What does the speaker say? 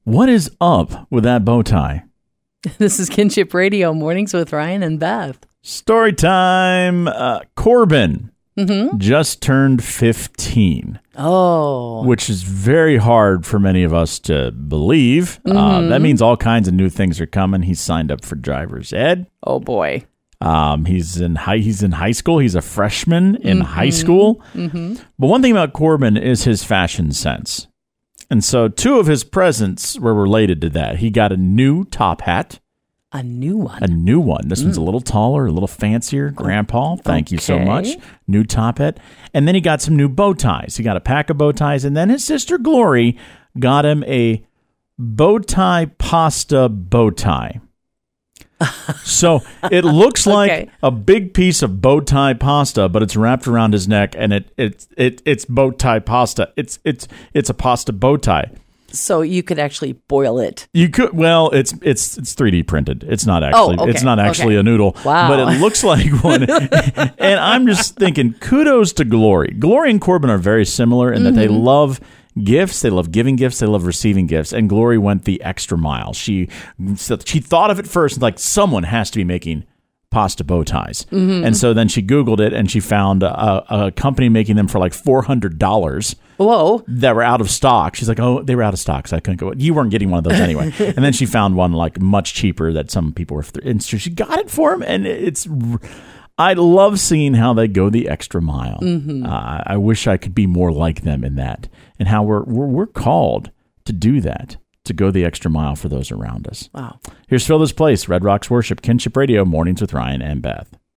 What is up with that bow tie? This is Kinship Radio, Mornings with Ryan and Beth. Story time. Corbin just turned 15. Oh. Which is very hard for many of us to believe. That means all kinds of new things are coming. He's signed up for driver's ed. Oh, boy. He's in high school. He's a freshman in high school. But one thing about Corbin is his fashion sense. And so two of his presents were related to that. He got a new top hat. A new one. A new one. This one's a little taller, a little fancier. Grandpa, thank you so much. New top hat. And then he got some new bow ties. He got a pack of bow ties. And then his sister Glory got him a bow tie pasta bow tie. So it looks like a big piece of bow tie pasta, but it's wrapped around his neck, and it's bow tie pasta. It's a pasta bow tie. So you could actually boil it. You could. Well, it's 3D printed. It's not actually. It's not actually a noodle. Wow. But it looks like one. And I'm just thinking, kudos to Glory. Glory and Corbin are very similar in that they love gifts. They love giving gifts. They love receiving gifts. And Glory went the extra mile. She thought of it first, like someone has to be making pasta bow ties. And so then she Googled it and she found a company making them for like $400. Whoa. That were out of stock. She's like, oh, they were out of stock, so I couldn't go. You weren't getting one of those anyway. And then she found one like much cheaper that some people were. And so she got it for him. And I love seeing how they go the extra mile. I wish I could be more like them in that, and how we're called to do that, to go the extra mile for those around us. Wow. Here's Fill This Place, Red Rocks Worship, Kinship Radio, Mornings with Ryan and Beth.